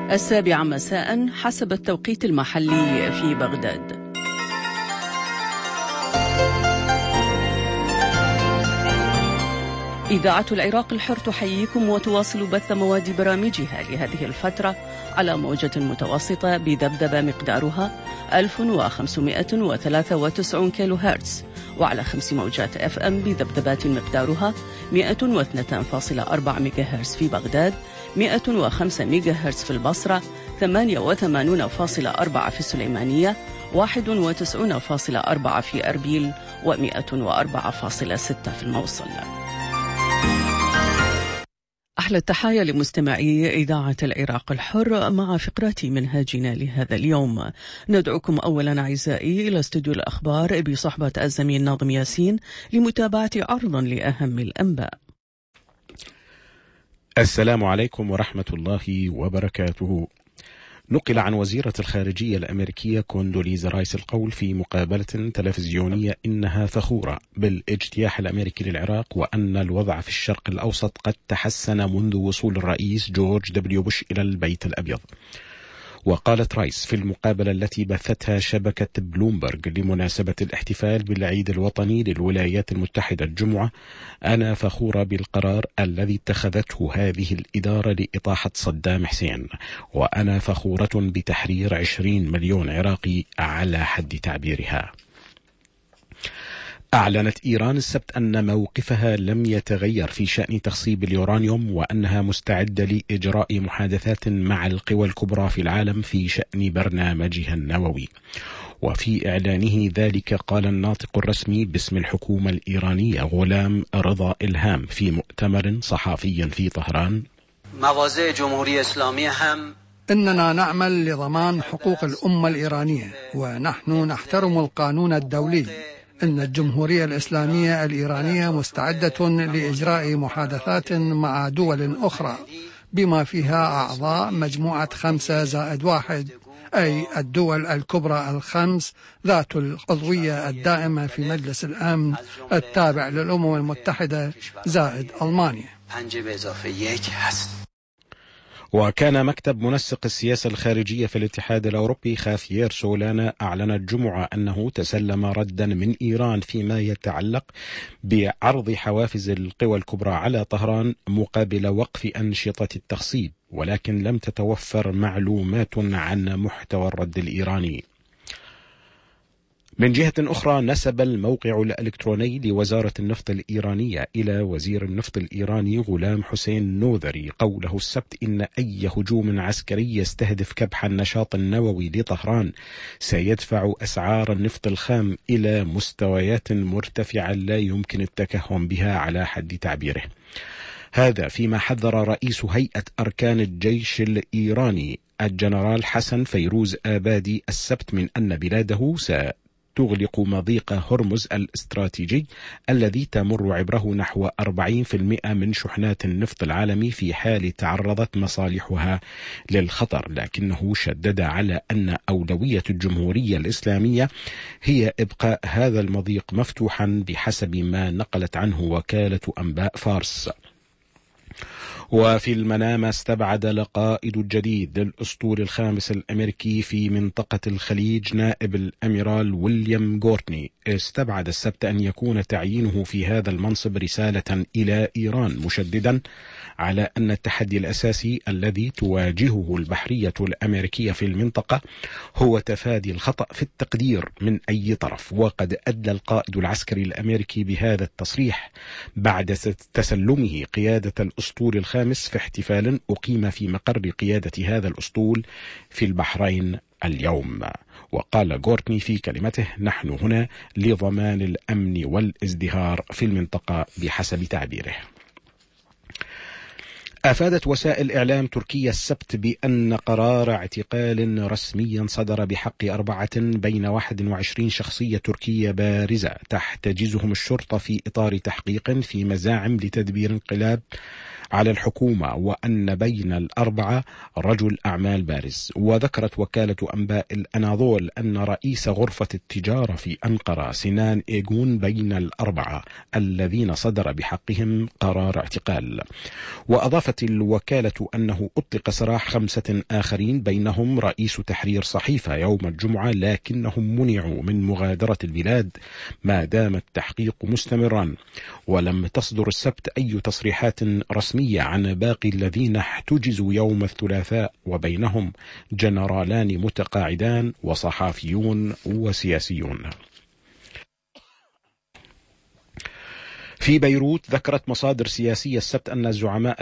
7 مساء حسب التوقيت المحلي في بغداد. إذاعة العراق الحر تحييكم وتواصل بث مواد برامجها لهذه الفترة على موجة متوسطة بذبذبة مقدارها 1593 كيلو هرتز، وعلى 5 موجات FM بذبذبات مقدارها 102.4 ميجا هرتز في بغداد، 105 ميجا هرتز في البصرة، 88.4 في السليمانية، 91.4 في أربيل، و104.6 في الموصل. أحلى التحايا لمستمعي إذاعة العراق الحر مع فقرات منهاجنا لهذا اليوم. ندعوكم أولا أعزائي إلى استوديو الأخبار بصحبة الزميل ناظم ياسين لمتابعة عرض لأهم الأنباء. السلام عليكم ورحمة الله وبركاته. نقل عن وزيرة الخارجية الأمريكية كوندوليزا رايس القول في مقابلة تلفزيونية إنها فخورة بالاجتياح الأمريكي للعراق، وأن الوضع في الشرق الأوسط قد تحسن منذ وصول الرئيس جورج دبليو بوش إلى البيت الأبيض. وقالت رايس في المقابلة التي بثتها شبكة بلومبرج لمناسبة الاحتفال بالعيد الوطني للولايات المتحدة الجمعة: أنا فخورة بالقرار الذي اتخذته هذه الإدارة لإطاحة صدام حسين، وأنا فخورة بتحرير 20 مليون عراقي على حد تعبيرها. أعلنت إيران السبت أن موقفها لم يتغير في شأن تخصيب اليورانيوم، وأنها مستعدة لإجراء محادثات مع القوى الكبرى في العالم في شأن برنامجها النووي. وفي إعلانه ذلك قال الناطق الرسمي باسم الحكومة الإيرانية غلام رضا إلهام في مؤتمر صحفي في طهران: مواضع جمهورية إسلامية هم إننا نعمل لضمان حقوق الأمة الإيرانية، ونحن نحترم القانون الدولي. إن الجمهورية الإسلامية الإيرانية مستعدة لإجراء محادثات مع دول أخرى بما فيها أعضاء مجموعة 5+1، أي الدول الكبرى الخمس ذات العضوية الدائمة في مجلس الأمن التابع للأمم المتحدة زائد ألمانيا. وكان مكتب منسق السياسة الخارجية في الاتحاد الأوروبي خافيير سولانا أعلن الجمعة أنه تسلم ردا من إيران فيما يتعلق بعرض حوافز القوى الكبرى على طهران مقابل وقف أنشطة التخصيب، ولكن لم تتوفر معلومات عن محتوى الرد الإيراني. من جهة أخرى، نسب الموقع الإلكتروني لوزارة النفط الإيرانية إلى وزير النفط الإيراني غلام حسين نوذري قوله السبت إن أي هجوم عسكري يستهدف كبح النشاط النووي لطهران سيدفع أسعار النفط الخام إلى مستويات مرتفعة لا يمكن التكهن بها على حد تعبيره. هذا فيما حذر رئيس هيئة أركان الجيش الإيراني الجنرال حسن فيروز آبادي السبت من أن بلاده تغلق مضيق هرمز الاستراتيجي الذي تمر عبره نحو 40% من شحنات النفط العالمي في حال تعرضت مصالحها للخطر، لكنه شدد على أن أولوية الجمهورية الإسلامية هي إبقاء هذا المضيق مفتوحا بحسب ما نقلت عنه وكالة أنباء فارس. وفي المنامة استبعد القائد الجديد للأسطول الخامس الأمريكي في منطقة الخليج نائب الأميرال ويليام غورتني استبعد السبت أن يكون تعيينه في هذا المنصب رسالة إلى إيران، مشددا على أن التحدي الأساسي الذي تواجهه البحرية الأمريكية في المنطقة هو تفادي الخطأ في التقدير من أي طرف. وقد أدلى القائد العسكري الأمريكي بهذا التصريح بعد تسلمه قيادة الأسطول الخامس في احتفال أقيم في مقر قيادة هذا الأسطول في البحرين اليوم. وقال غورتني في كلمته: نحن هنا لضمان الأمن والازدهار في المنطقة بحسب تعبيره. أفادت وسائل إعلام تركيا السبت بأن قرار اعتقال رسمي صدر بحق 4 بين 21 شخصية تركية بارزة تحتجزهم الشرطة في إطار تحقيق في مزاعم لتدبير انقلاب على الحكومة وأن بين الأربعة رجل أعمال بارز. وذكرت وكالة أنباء الأناضول أن رئيس غرفة التجارة في أنقرة سنان إيغون بين الأربعة الذين صدر بحقهم قرار اعتقال. وأضافت الوكالة أنه أطلق سراح 5 آخرين بينهم رئيس تحرير صحيفة يوم الجمعة، لكنهم منعوا من مغادرة البلاد ما دام التحقيق مستمرا. ولم تصدر السبت أي تصريحات رسمية عن باقي الذين احتجزوا يوم الثلاثاء، وبينهم جنرالان متقاعدان وصحافيون وسياسيون. في بيروت ذكرت مصادر سياسية السبت أن الزعماء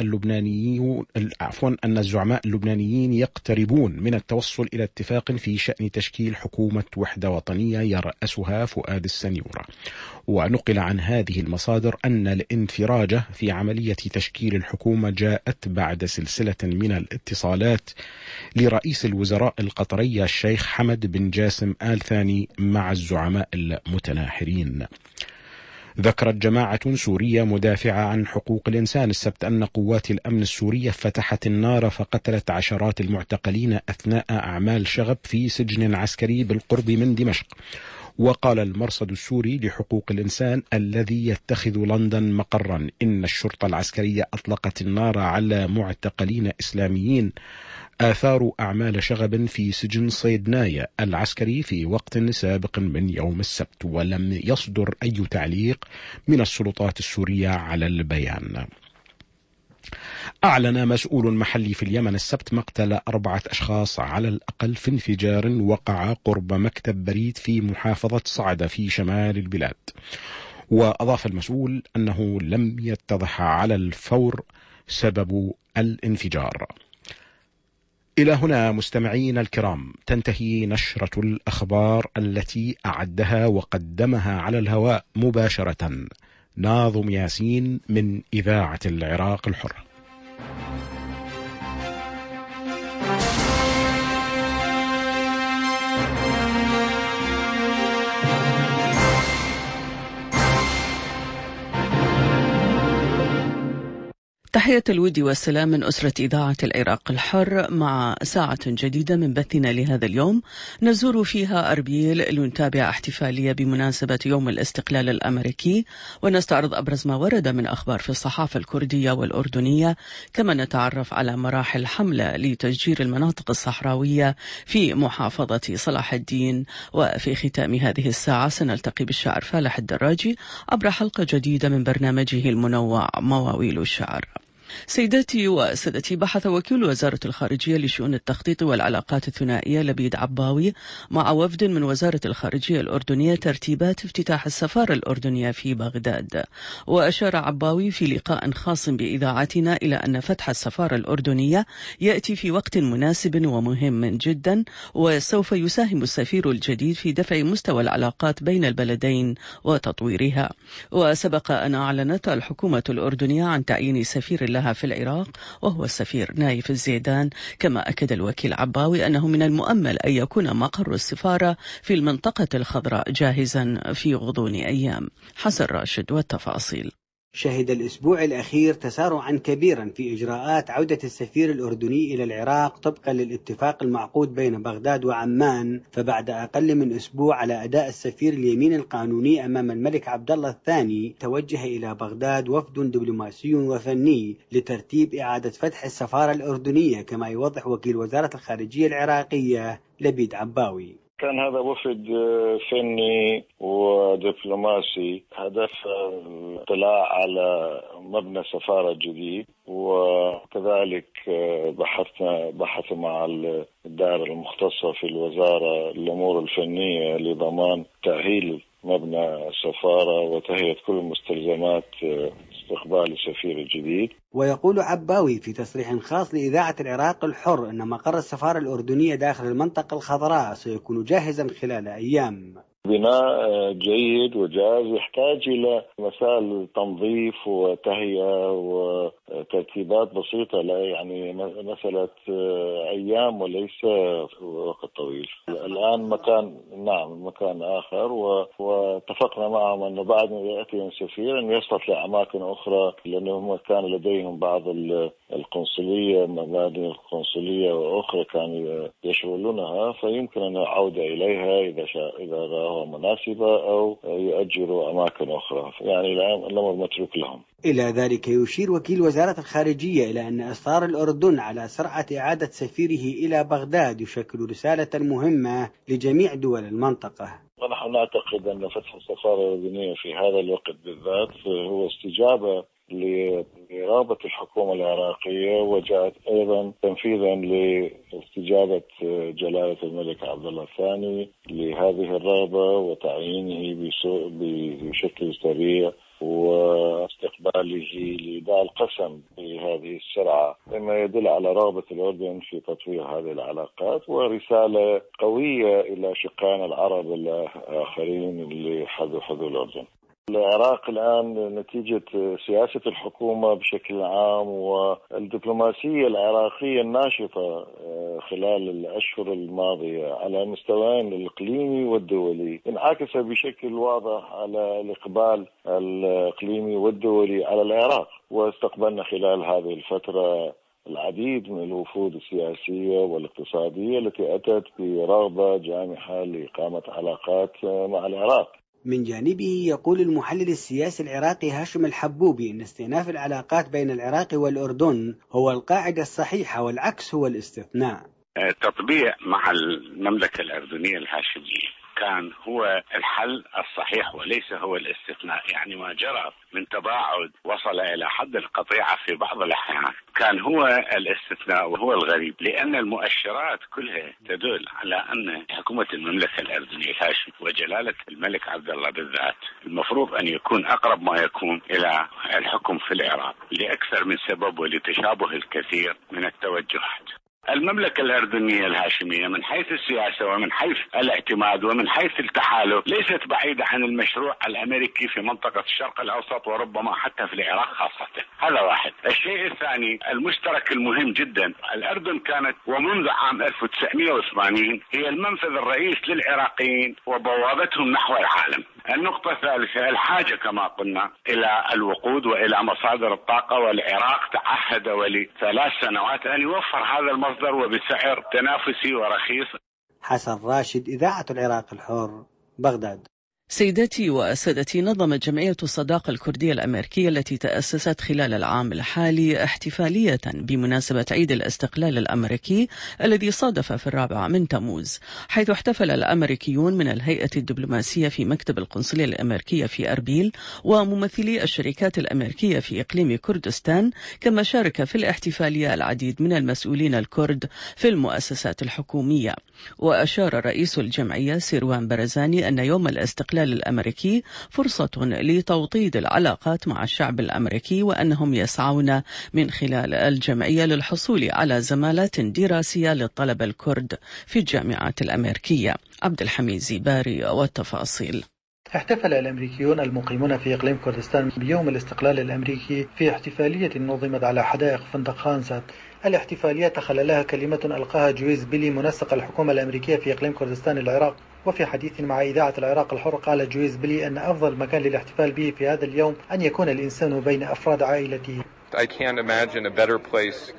اللبنانيين يقتربون من التوصل إلى اتفاق في شأن تشكيل حكومة وحدة وطنية يرأسها فؤاد السنيورة. ونقل عن هذه المصادر أن الانفراجة في عملية تشكيل الحكومة جاءت بعد سلسلة من الاتصالات لرئيس الوزراء القطري الشيخ حمد بن جاسم آل ثاني مع الزعماء المتناحرين. ذكرت جماعة سورية مدافعة عن حقوق الإنسان السبت أن قوات الأمن السورية فتحت النار فقتلت عشرات المعتقلين أثناء أعمال شغب في سجن عسكري بالقرب من دمشق. وقال المرصد السوري لحقوق الإنسان الذي يتخذ لندن مقرا إن الشرطة العسكرية أطلقت النار على معتقلين إسلاميين آثار أعمال شغب في سجن صيدنايا العسكري في وقت سابق من يوم السبت. ولم يصدر أي تعليق من السلطات السورية على البيان. أعلن مسؤول محلي في اليمن السبت مقتل 4 أشخاص على الأقل في انفجار وقع قرب مكتب بريد في محافظة صعدة في شمال البلاد. وأضاف المسؤول أنه لم يتضح على الفور سبب الانفجار. إلى هنا مستمعين الكرام تنتهي نشرة الأخبار التي أعدها وقدمها على الهواء مباشرة ناظم ياسين من إذاعة العراق الحر. تحية الود والسلام من أسرة إذاعة العراق الحر مع ساعة جديدة من بثنا لهذا اليوم نزور فيها أربيل لنتابع احتفالية بمناسبة يوم الاستقلال الأمريكي، ونستعرض أبرز ما ورد من أخبار في الصحافة الكردية والأردنية، كما نتعرف على مراحل حملة لتشجير المناطق الصحراوية في محافظة صلاح الدين. وفي ختام هذه الساعة سنلتقي بالشاعر فالح الدراجي عبر حلقة جديدة من برنامجه المنوع مواويل الشعر. سيداتي وسادتي، بحث وكيل وزارة الخارجية لشؤون التخطيط والعلاقات الثنائية لبيد عباوي مع وفد من وزارة الخارجية الأردنية ترتيبات افتتاح السفارة الأردنية في بغداد. وأشار عباوي في لقاء خاص بإذاعتنا إلى أن فتح السفارة الأردنية يأتي في وقت مناسب ومهم جدا، وسوف يساهم السفير الجديد في دفع مستوى العلاقات بين البلدين وتطويرها. وسبق أن أعلنت الحكومة الأردنية عن تعيين سفير لها في العراق وهو السفير نايف الزيدان. كما أكد الوكيل عباوي أنه من المؤمل أن يكون مقر السفارة في المنطقة الخضراء جاهزا في غضون أيام. حسن راشد والتفاصيل. شهد الأسبوع الأخير تسارعا كبيرا في إجراءات عودة السفير الأردني إلى العراق طبقا للاتفاق المعقود بين بغداد وعمان. فبعد أقل من أسبوع على أداء السفير اليمين القانوني أمام الملك عبد الله الثاني، توجه إلى بغداد وفد دبلوماسي وفني لترتيب إعادة فتح السفارة الأردنية، كما يوضح وكيل وزارة الخارجية العراقية لبيد عباوي. كان هذا وفد فني ودبلوماسي هدف الاطلاع على مبنى سفارة جديد، وكذلك بحث مع الدائرة المختصة في الوزارة الأمور الفنية لضمان تأهيل مبنى السفارة وتهيئة كل مستلزمات استقبال السفير الجديد. ويقول عباوي في تصريح خاص لإذاعة العراق الحر أن مقر السفارة الأردنية داخل المنطقة الخضراء سيكون جاهزا خلال أيام. بناء جيد وجاهز يحتاج إلى مسائل تنظيف وتهيئة وترتيب ترتيبات بسيطة، لا يعني مسألة أيام وليس وقت طويل. الآن مكان آخر، واتفقنا معهم أنه بعد ما يأتي سفير أن يستطلع أماكن أخرى، لأنهم كان لديهم بعض القنصلية، مباني القنصلية وأخرى كانوا يشغلونها، فيمكن أن يعود إليها إذا رأوها مناسبة أو يؤجروا أماكن أخرى، يعني الأمر متروك لهم. إلى ذلك يشير وكيل وزارة الخارجية إلى أن إصرار الأردن على سرعة إعادة سفيره إلى بغداد يشكل رسالة مهمة لجميع دول المنطقة. ونحن نعتقد أن فتح السفارة الأردنية في هذا الوقت بالذات هو استجابة لرغبة الحكومة العراقية، وجاءت أيضا تنفيذا لاستجابة جلالة الملك عبد الله الثاني لهذه الرغبة وتعيينه بشكل سريع واستقباله لإيداع القسم بهذه السرعة، مما يدل على رغبة الأردن في تطوير هذه العلاقات، ورسالة قوية إلى شقائنا العرب الآخرين اللي حذو الأردن. العراق الآن نتيجة سياسة الحكومة بشكل عام والدبلوماسية العراقية الناشطة خلال الأشهر الماضية على مستويين الإقليمي والدولي انعكس بشكل واضح على الإقبال الإقليمي والدولي على العراق، واستقبلنا خلال هذه الفترة العديد من الوفود السياسية والاقتصادية التي أتت برغبة جامحة لإقامة علاقات مع العراق. من جانبه يقول المحلل السياسي العراقي هاشم الحبوبي أن استئناف العلاقات بين العراق والأردن هو القاعدة الصحيحة والعكس هو الاستثناء. تطبيع مع المملكة الأردنية الهاشمية كان هو الحل الصحيح وليس هو الاستثناء، يعني ما جرى من تباعد وصل إلى حد القطيعة في بعض الأحيان كان هو الاستثناء وهو الغريب، لأن المؤشرات كلها تدل على أن حكومة المملكة الأردنية الهاشمية وجلالة الملك عبد الله بالذات المفروض أن يكون أقرب ما يكون إلى الحكم في العراق لأكثر من سبب ولتشابه الكثير من التوجهات. المملكة الأردنية الهاشمية من حيث السياسة ومن حيث الاعتماد ومن حيث التحالف ليست بعيدة عن المشروع الأمريكي في منطقة الشرق الأوسط وربما حتى في العراق خاصة. هذا واحد. الشيء الثاني المشترك المهم جدا، الأردن كانت ومنذ عام 1980 هي المنفذ الرئيس للعراقيين وبوابتهم نحو العالم. النقطة الثالثة الحاجة كما قلنا إلى الوقود وإلى مصادر الطاقة، والعراق تعهد ولثلاث سنوات أن يوفر هذا المصدر وبسعر تنافسي ورخيص. حسن راشد، إذاعة العراق الحر، بغداد. سيداتي وسادتي، نظمت جمعية الصداقة الكردية الأمريكية التي تأسست خلال العام الحالي احتفالية بمناسبة عيد الاستقلال الأمريكي الذي صادف في 4 من تموز، حيث احتفل الأمريكيون من الهيئة الدبلوماسية في مكتب القنصلية الأمريكية في أربيل وممثلي الشركات الأمريكية في إقليم كردستان، كما شارك في الاحتفالية العديد من المسؤولين الكرد في المؤسسات الحكومية. وأشار رئيس الجمعية سيروان برزاني أن يوم الاستقلال الأمريكي فرصة لتوطيد العلاقات مع الشعب الأمريكي، وأنهم يسعون من خلال الجمعية للحصول على زمالات دراسية للطلبة الكرد في الجامعات الأمريكية. عبد الحميد زيباري والتفاصيل. احتفل الأمريكيون المقيمون في إقليم كردستان بيوم الاستقلال الأمريكي في احتفالية نظمت على حدائق فندق خانزات. الاحتفالية تخللها كلمة ألقاها جويس بيلي منسق الحكومة الأمريكية في إقليم كردستان العراق. وفي حديث مع إذاعة العراق الحر قال جويس بيلي أن أفضل مكان للاحتفال به في هذا اليوم أن يكون الإنسان بين أفراد عائلته. I can't imagine a better place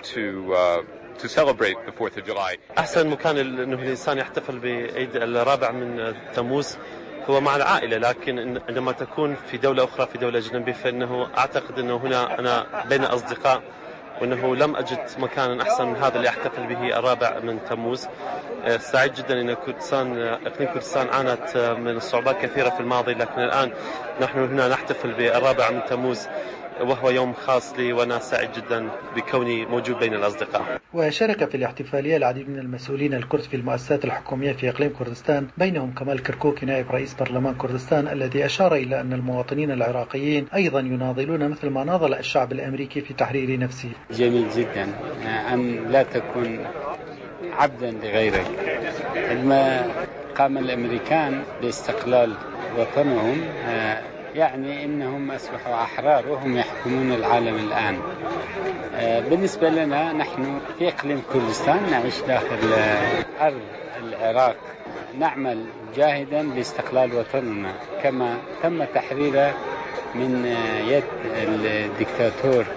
to celebrate the 4th of July. أحسن مكان إنه الإنسان يحتفل بعيد 4 من تموز هو مع العائلة، لكن عندما تكون في دولة أخرى في دولة أجنبية فإنه أعتقد أنه هنا أنا بين أصدقاء، وأنه لم أجد مكان أحسن من هذا اللي أحتفل به 4 من تموز. سعيد جدا أن إقليم كردستان عانت من صعوبات كثيرة في الماضي، لكن الآن نحن هنا نحتفل ب4 من تموز وهو يوم خاص لي، وأنا سعيد جدا بكوني موجود بين الأصدقاء. وشارك في الاحتفالية العديد من المسؤولين الكرد في المؤسسات الحكومية في إقليم كردستان، بينهم كمال كركوكي نائب رئيس برلمان كردستان، الذي أشار إلى أن المواطنين العراقيين أيضا يناضلون مثل ما ناضل الشعب الأمريكي في تحرير نفسه. جميل جدا أن لا تكون عبدا لغيرك. عندما قام الأمريكان باستقلال وطنهم يعني أنهم أصبحوا أحرار وهم يحكمون العالم الآن. بالنسبة لنا نحن في إقليم كردستان نعيش داخل أرض العراق، نعمل جاهدا لاستقلال وطننا كما تم تحريره من يد الدكتاتور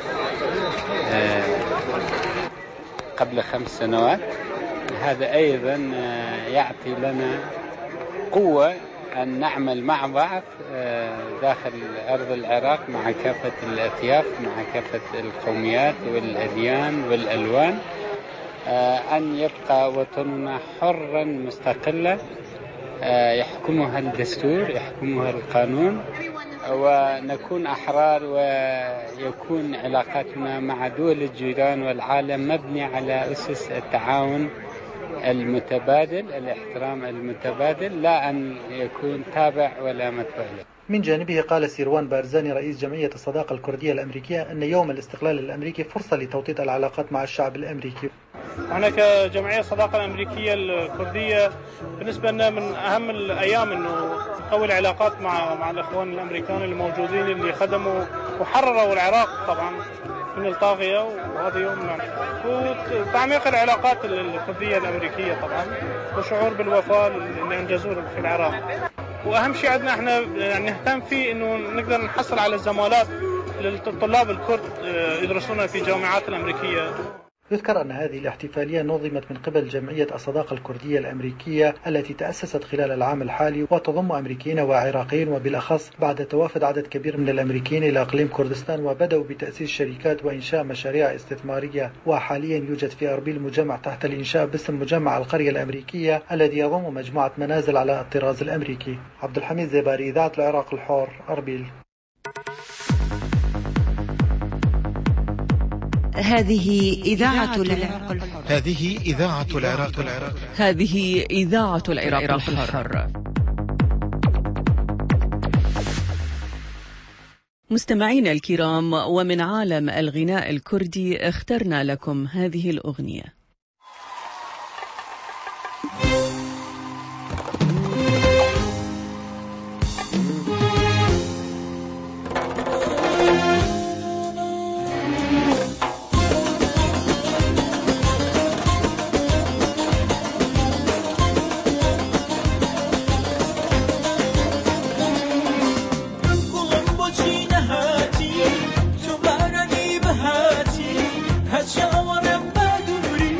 قبل 5 سنوات. هذا أيضا يعطي لنا قوة أن نعمل مع بعض داخل أرض العراق مع كافة الأطياف، مع كافة القوميات والأديان والألوان، أن يبقى وطننا حرا مستقلا يحكمها الدستور، يحكمها القانون، ونكون أحرار، ويكون علاقاتنا مع دول الجيران والعالم مبني على أسس التعاون المتبادل، الاحترام المتبادل، لا أن يكون تابع ولا متبع. من جانبه قال سيروان بارزاني رئيس جمعية الصداقة الكردية الأمريكية أن يوم الاستقلال الأمريكي فرصة لتوطيد العلاقات مع الشعب الأمريكي. احنا كجمعية الصداقة الأمريكية الكردية بالنسبة لنا من أهم الأيام إنه نقوي العلاقات مع الإخوان الأمريكان الموجودين اللي خدموا وحرروا العراق طبعا من الطاغية، وهذا يوم وتعميق العلاقات الكردية الأمريكية طبعا، وشعور بالوفاء اللي أنجزوه في العراق. وأهم شيء عندنا احنا نهتم فيه إنه نقدر نحصل على الزمالات للطلاب الكرد يدرسون في الجامعات الأمريكية. يذكر أن هذه الاحتفالية نظمت من قبل جمعية الصداقة الكردية الأمريكية التي تأسست خلال العام الحالي، وتضم أمريكيين وعراقيين، وبالأخص بعد توافد عدد كبير من الأمريكيين إلى إقليم كردستان، وبدأوا بتأسيس شركات وإنشاء مشاريع استثمارية. وحاليا يوجد في أربيل مجمع تحت الإنشاء باسم مجمع القرية الأمريكية الذي يضم مجموعة منازل على الطراز الأمريكي. عبد الحميد زباري، إذاعة العراق الحر، أربيل. هذه إذاعة العراق الحر. هذه إذاعة العراق الحر. هذه إذاعة العراق الحر. مستمعينا الكرام، ومن عالم الغناء الكردي اخترنا لكم هذه الأغنية. هاتي تو بارني بهاتي هاتشاورم بدوري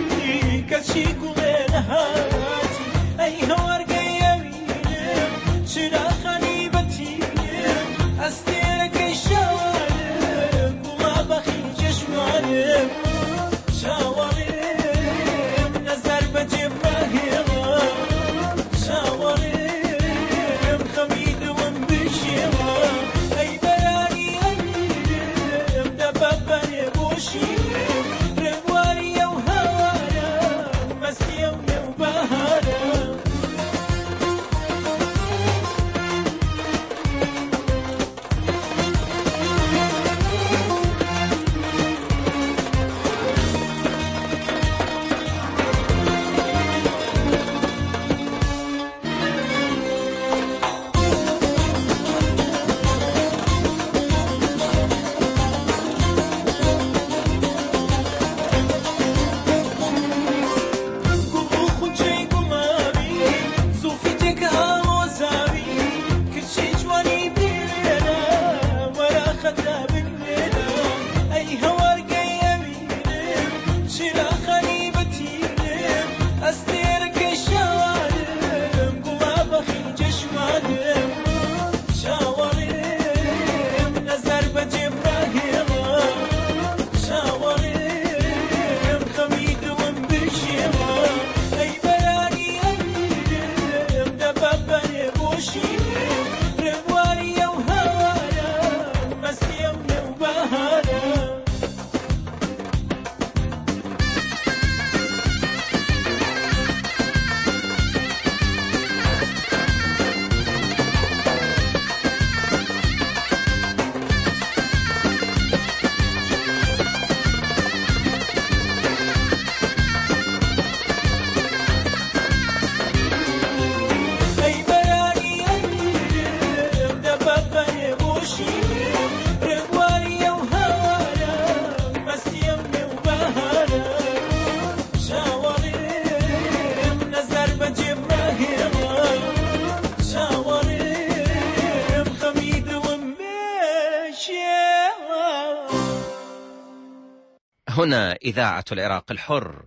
هنا إذاعة العراق الحر.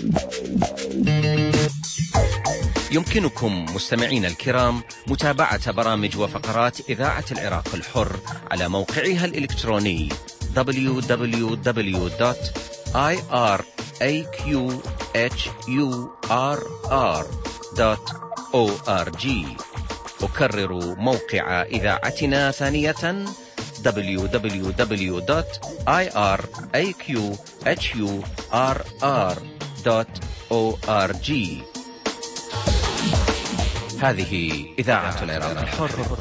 يمكنكم مستمعين الكرام متابعة برامج وفقرات إذاعة العراق الحر على موقعها الإلكتروني www.iraqhurr.org. أكرر موقع إذاعتنا ثانية www.iraqhurr.org. هذه إذاعة العراق الحر.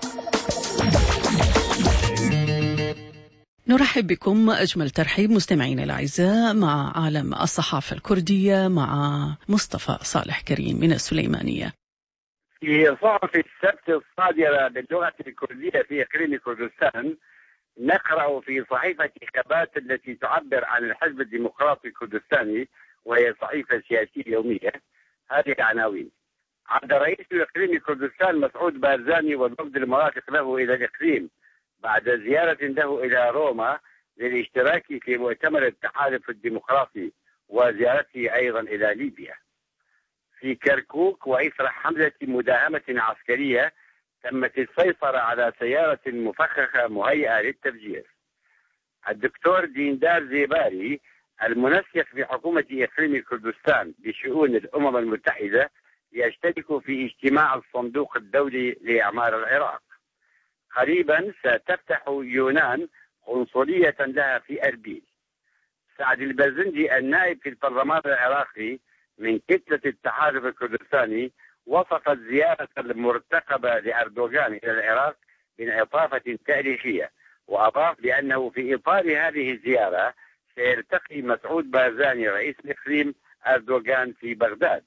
نرحب بكم أجمل ترحيب مستمعين الأعزاء مع عالم الصحافة الكردية مع مصطفى صالح كريم من السليمانية. في صحف السبت الصادرة باللغة الكردية في إقليم كردستان نقرأ في صحيفة خبات التي تعبر عن الحزب الديمقراطي الكردستاني وهي صحيفة سياسية يومية هذه العناوين: عاد رئيس إقليم كردستان مسعود بارزاني والوفد المرافق له إلى الإقليم بعد زيارة له إلى روما للاشتراك في مؤتمر التحالف الديمقراطي وزيارته أيضا إلى ليبيا. في كركوك وإثر حملة مداهمة عسكرية تمت السيطرة على سيارة مفخخة مهيئة للتفجير. الدكتور ديندار زيباري المنسق في حكومة إقليم كردستان بشؤون الأمم المتحدة يشترك في اجتماع الصندوق الدولي لإعمار العراق. قريبا ستفتح يونان قنصلية لها في أربيل. سعد البازنجي النائب في البرلمان العراقي من كتلة التحالف الكردستاني وصف الزيارة المرتقبة لأردوغان إلى العراق بانعطافة تاريخية، وأضاف بأنه في إطار هذه الزيارة سيلتقي مسعود بارزاني رئيس الإقليم أردوغان في بغداد.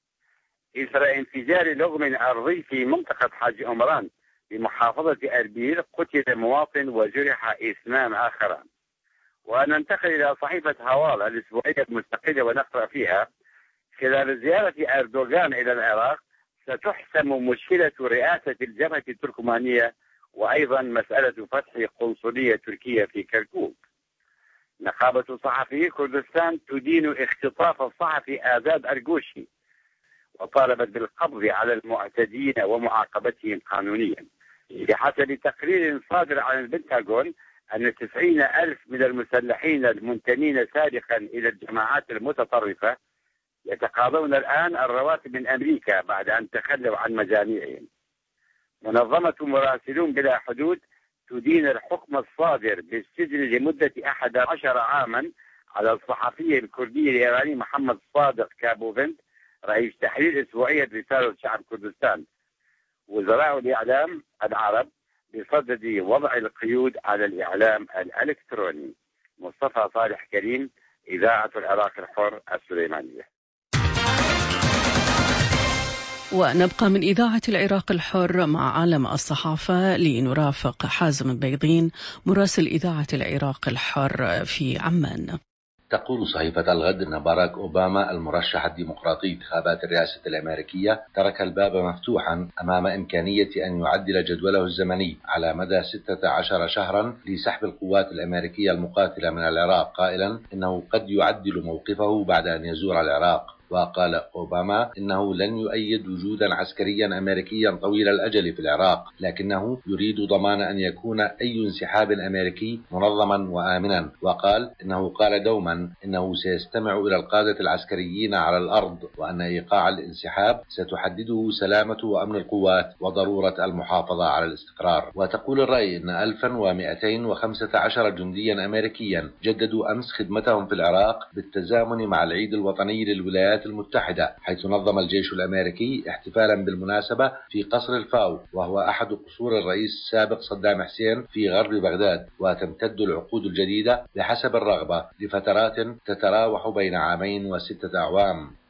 إثر انفجار لغم أرضي في منطقة حاج عمران بمحافظة أربيل قتل مواطن وجرح 2 آخران. وننتقل إلى صحيفة هوال الأسبوعية المستقلة ونقرأ فيها: خلال زيارة أردوغان إلى العراق ستحسم مشكلة رئاسة الجبهة التركمانية وأيضا مسألة فتح قنصلية تركية في كركوك. نقابة صحفي كردستان تدين اختطاف الصحفي آزاد أرجوشي وطالبت بالقبض على المعتدين ومعاقبتهم قانونيا. بحسب تقرير صادر عن البنتاغون أن 90,000 من المسلحين المنتمين سابقا إلى الجماعات المتطرفة يتقاضون الآن الرواتب من أمريكا بعد أن تخلوا عن مجاميعهم. منظمة مراسلون بلا حدود تدين الحكم الصادر بالسجن لمدة 11 عاما على الصحفي الكردي الإيراني محمد صادق كابوفند رئيس تحرير أسبوعية رسالة شعب كردستان. وزراء الإعلام العرب بصدد وضع القيود على الإعلام الإلكتروني. مصطفى صالح كريم، إذاعة العراق الحر السليمانية. ونبقى من إذاعة العراق الحر مع عالم الصحافة لنرافق حازم بيضين مراسل إذاعة العراق الحر في عمان. تقول صحيفة الغد أن باراك أوباما المرشح الديمقراطي انتخابات الرئاسة الأمريكية ترك الباب مفتوحا أمام إمكانية أن يعدل جدوله الزمني على مدى 16 شهرا لسحب القوات الأمريكية المقاتلة من العراق، قائلا إنه قد يعدل موقفه بعد أن يزور العراق. وقال أوباما إنه لن يؤيد وجودا عسكريا أمريكيا طويل الأجل في العراق، لكنه يريد ضمان أن يكون أي انسحاب أمريكي منظما وآمنا. وقال إنه قال دوما إنه سيستمع إلى القادة العسكريين على الأرض، وأن إيقاع الانسحاب ستحدده سلامة وأمن القوات وضرورة المحافظة على الاستقرار. وتقول الرأي إن 1215 جنديا أمريكيا جددوا أمس خدمتهم في العراق بالتزامن مع العيد الوطني للولايات المتحدة، حيث نظم الجيش الأمريكي احتفالا بالمناسبة في قصر الفاو، وهو أحد قصور الرئيس السابق صدام حسين في غرب بغداد. وتمتد العقود الجديدة بحسب الرغبة لفترات تتراوح بين 2 و6 أعوام.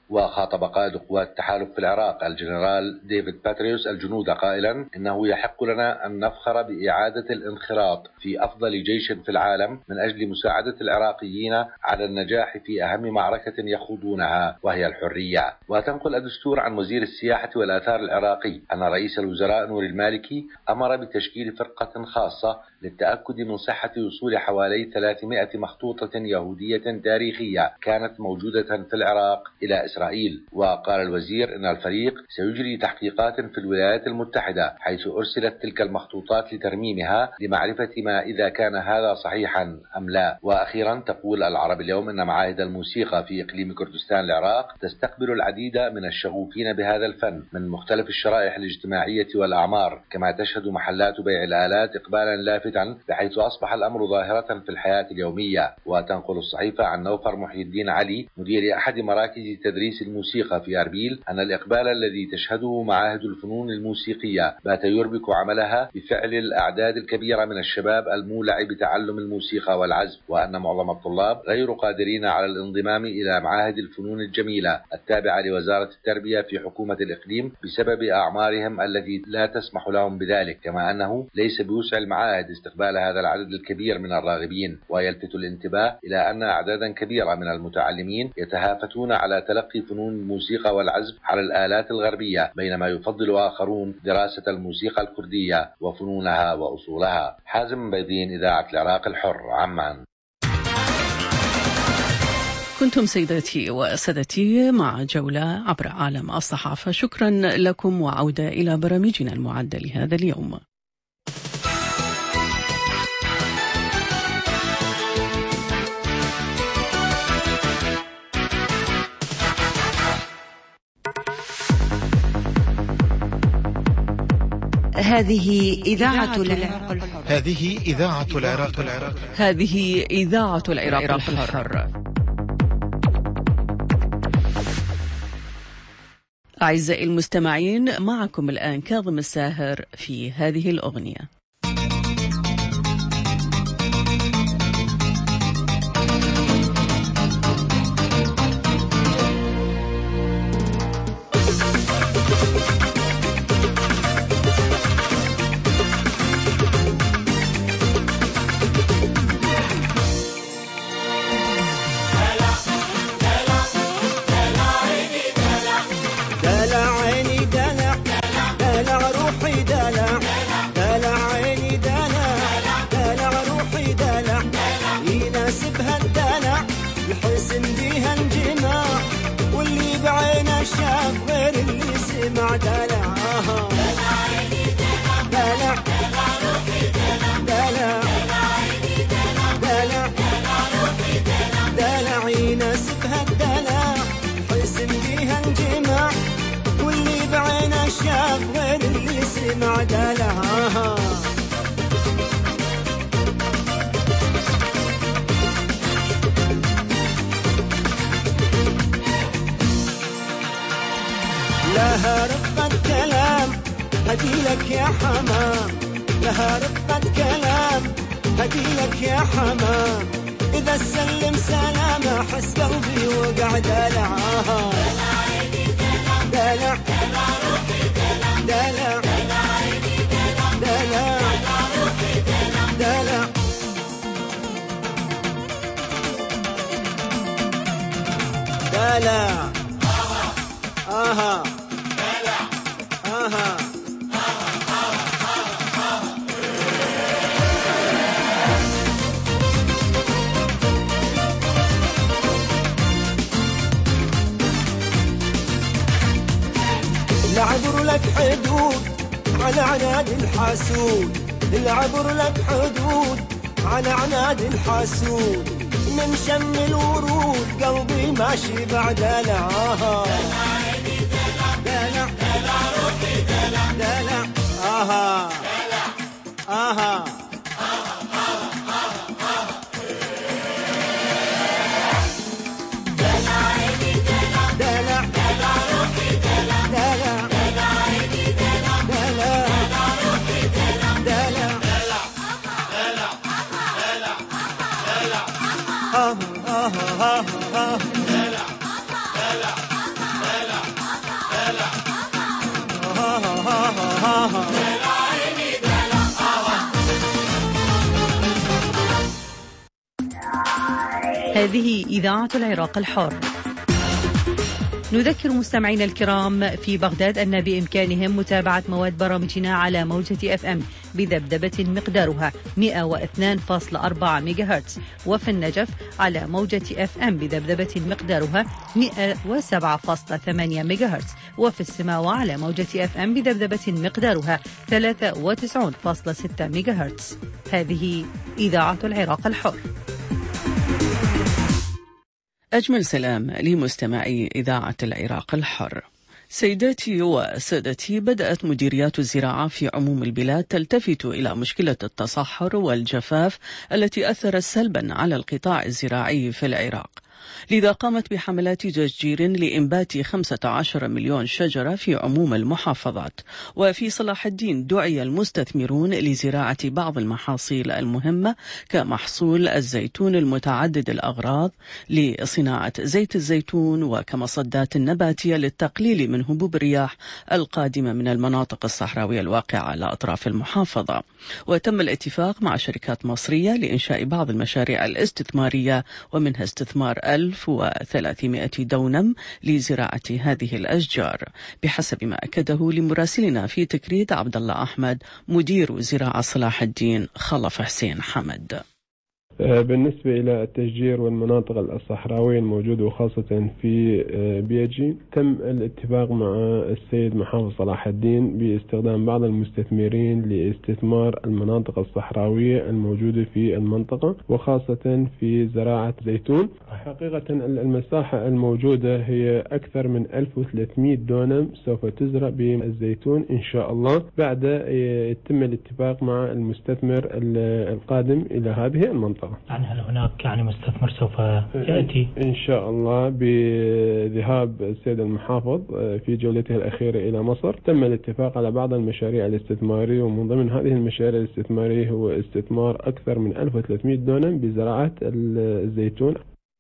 وخاطب قائد قوات التحالف في العراق الجنرال ديفيد باتريوس الجنود قائلا إنه يحق لنا أن نفخر بإعادة الانخراط في أفضل جيش في العالم من أجل مساعدة العراقيين على النجاح في أهم معركة يخوضونها وهي الحرية. وتنقل الدستور عن وزير السياحة والآثار العراقي أن رئيس الوزراء نور المالكي أمر بتشكيل فرقة خاصة للتأكد من صحة وصول حوالي 300 مخطوطة يهودية تاريخية كانت موجودة في العراق إلى إسرائيل. وقال الوزير إن الفريق سيجري تحقيقات في الولايات المتحدة حيث أرسلت تلك المخطوطات لترميمها لمعرفة ما إذا كان هذا صحيحا أم لا. وأخيرا تقول العرب اليوم إن معاهد الموسيقى في إقليم كردستان العراق تستقبل العديد من الشغوفين بهذا الفن من مختلف الشرائح الاجتماعية والأعمار، كما تشهد محلات بيع الآلات إقبالا لافتا بحيث أصبح الأمر ظاهرة في الحياة اليومية. وتنقل الصحيفة عن نوفر محي الدين علي مدير أحد مراكز تدريس الموسيقى في أربيل أن الإقبال الذي تشهده معاهد الفنون الموسيقية بات يربك عملها بفعل الأعداد الكبيرة من الشباب المولع بتعلم الموسيقى والعزف، وأن معظم الطلاب غير قادرين على الانضمام إلى معاهد الفنون الجميلة التابعة لوزارة التربية في حكومة الإقليم بسبب أعمارهم التي لا تسمح لهم بذلك، كما أنه ليس بوسع المعاهد استقبال هذا العدد الكبير من الراغبين. ويلفت الانتباه إلى أن أعدادا كبيرة من المتعلمين يتهافتون على تلقي فنون الموسيقى والعزف على الآلات الغربية، بينما يفضل آخرون دراسة الموسيقى الكردية وفنونها وأصولها. حازم بيضين، إذاعة العراق الحر، عمان. كنتم سيداتي وسادتي مع جولة عبر عالم الصحافة. شكرا لكم وعودة إلى برامجنا المعدة لهذا اليوم. هذه إذاعة العراق الحر. هذه إذاعة العراق الحر. هذه إذاعة العراق الحر. أعزائي المستمعين، معكم الآن كاظم الساهر في هذه الأغنية. لها رقة كلام هديلك يا حمام، لها رقة كلام هديلك يا حمام، إذا سلم سلام أحس قلبي وقع دلعها. دلع دلع روحي دلع دلع دلع روحي دلع دلع دلع آها آها العبر لك حدود على عناد الحاسود، العبر لك حدود على عناد الحاسود، من شم الورود قلبي ماشي بعد لعاها. دلع دلع روحي دلع دلع آها آها دلع عيني دلع دلع دلع روحي دلع دلع دلع عيني دلع دلع دلع روحي دلع دلع دلع دلع دلع دلع دلع دلع دلع هذه إذاعة العراق الحر. نذكر مستمعينا الكرام في بغداد أن بإمكانهم متابعة مواد برامجنا على موجة FM بذبذبة مقدارها 102.4 ميجاهرتز، وفي النجف على موجة FM بذبذبة مقدارها 107.8 ميجاهرتز، وفي السماوة على موجة FM بذبذبة مقدارها 93.6 ميجاهرتز. هذه إذاعة العراق الحر. أجمل سلام لمستمعي إذاعة العراق الحر. سيداتي وسادتي، بدأت مديريات الزراعة في عموم البلاد تلتفت إلى مشكلة التصحر والجفاف التي أثرت سلبا على القطاع الزراعي في العراق، لذا قامت بحملات تشجير لإنبات 15 مليون شجرة في عموم المحافظات. وفي صلاح الدين دعي المستثمرون لزراعة بعض المحاصيل المهمة كمحصول الزيتون المتعدد الأغراض لصناعة زيت الزيتون وكمصدات نباتية للتقليل من هبوب الرياح القادمة من المناطق الصحراوية الواقعة على أطراف المحافظة. وتم الاتفاق مع شركات مصرية لإنشاء بعض المشاريع الاستثمارية، ومنها استثمار 1300 دونم لزراعة هذه الأشجار، بحسب ما أكده لمراسلنا في تكريت عبد الله أحمد مدير زراعة صلاح الدين خلف حسين حمد. بالنسبة إلى التشجير والمناطق الصحراوية الموجودة وخاصة في بيجي، تم الاتفاق مع السيد محافظ صلاح الدين باستخدام بعض المستثمرين لاستثمار المناطق الصحراوية الموجودة في المنطقة، وخاصة في زراعة زيتون. حقيقة المساحة الموجودة هي أكثر من 1300 دونم سوف تزرع بهم الزيتون إن شاء الله، بعد يتم الاتفاق مع المستثمر القادم إلى هذه المنطقة. يعني هل هناك مستثمر سوف يأتي؟ إن شاء الله بذهاب السيد المحافظ في جولته الأخيرة إلى مصر تم الاتفاق على بعض المشاريع الاستثمارية، ومن ضمن هذه المشاريع الاستثمارية هو استثمار أكثر من 1300 دونم بزراعة الزيتون.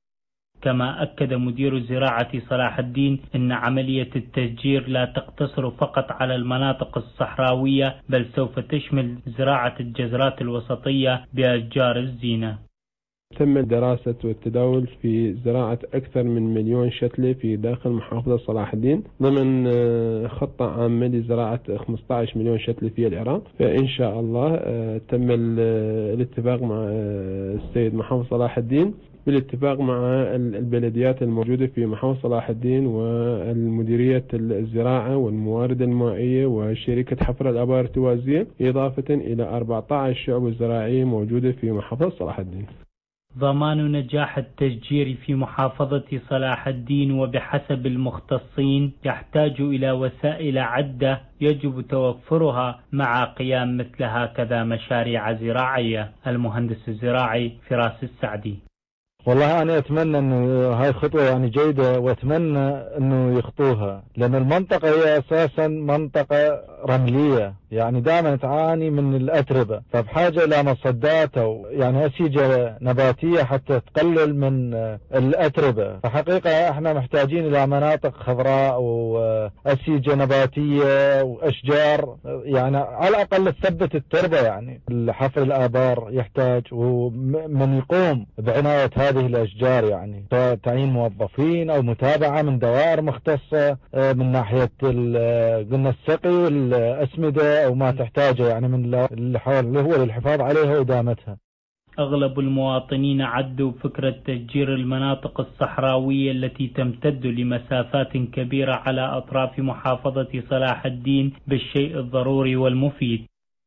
كما أكد مدير زراعة صلاح الدين أن عملية التشجير لا تقتصر فقط على المناطق الصحراوية، بل سوف تشمل زراعة الجزرات الوسطية بأشجار الزينة. تم دراسة والتداول في زراعة أكثر من 1,000,000 شتلة في داخل محافظة صلاح الدين ضمن خطة عامة لزراعة 15 مليون شتلة في العراق. فإن شاء الله تم الاتفاق مع السيد محافظ صلاح الدين بالاتفاق مع البلديات الموجودة في محافظة صلاح الدين والمديرية الزراعة والموارد المائية وشركة حفر الآبار التوازية، إضافة إلى 14 شعبة زراعية موجودة في محافظة صلاح الدين. ضمان نجاح التشجير في محافظة صلاح الدين وبحسب المختصين يحتاج إلى وسائل عدة يجب توفرها مع قيام مثل هكذا مشاريع زراعية. المهندس الزراعي فراس السعدي: والله أنا أتمنى أنه هاي خطوة جيدة، وأتمنى أنه يخطوها، لأن المنطقة هي أساسا منطقة رملية، دائما تعاني من الأتربة، فبحاجة إلى مصدات أو أسيجة نباتية حتى تقلل من الأتربة. فحقيقة احنا محتاجين إلى مناطق خضراء وأسيجة نباتية وأشجار على الأقل تثبت التربة. الحفر الآبار يحتاج، ومن يقوم بعناية هذه الأشجار تعيين موظفين أو متابعة من دوائر مختصة من ناحية قلنا السقي والأسمدة أو ما تحتاجه من اللي هو للحفاظ عليها وإدامتها. أغلب المواطنين عدوا فكرة تشجير المناطق الصحراوية التي تمتد لمسافات كبيرة على أطراف محافظة صلاح الدين بالشيء الضروري والمفيد.